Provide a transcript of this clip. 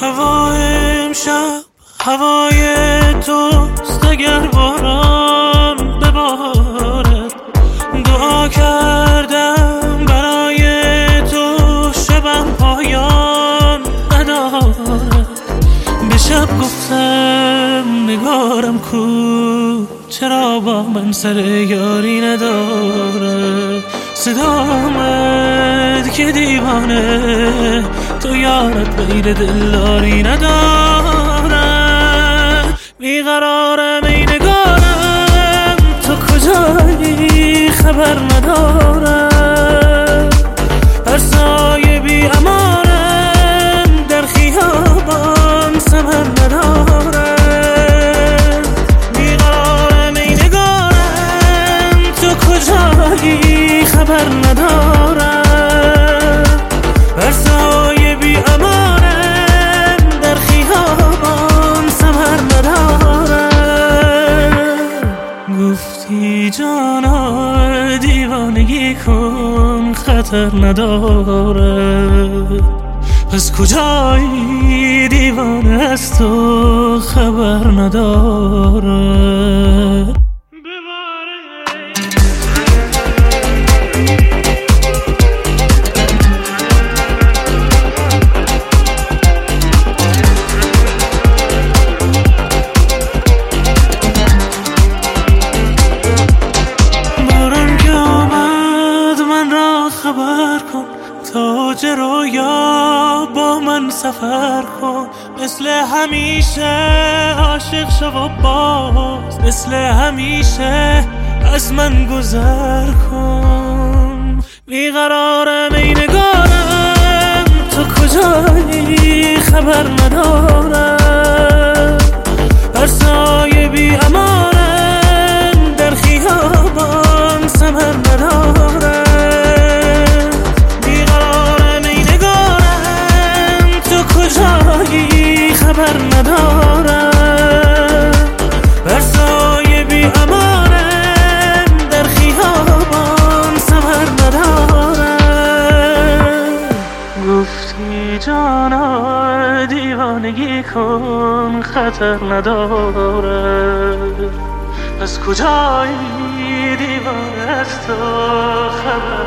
هوای امشب هوای توست، اگر باران ببارد. دعا کردم برای تو، شبم پایان ندارد. به شب گفتم نگارم کو، چرا با من سر یاری نداره. صدا آمد که دیوانه، تو یارت غیر دلداری نداره. بیقرارم ای نگارم، تو کجایی خبر ندارم. هر سایه بی امانم، در خیابان ثمر نداره. بیقرارم ای نگارم، تو کجایی خبر ندارم. هر سایه بی امانم، در خیابان ثمر ندارم. گفتی جانا دیوانگی کن، خطر نداره. پس کجایی دیوانه از تو خبر نداره. خبر کن تاج رویا با من سفر کن. مثل همیشه عاشق شو و باز، مثل همیشه از من گذر کن. بیقرارم ای نگارم، تو کجایی خبر ندارم. هر سایه بی امانم، در خیابان ثمر ندارم. کجایی خبر ندارم. بر سایه بی امانم، در خیابان ثمر ندارم. گفتی جانا دیوانگی کن، خطر نداره. از کجایی دیوانه از تو خبر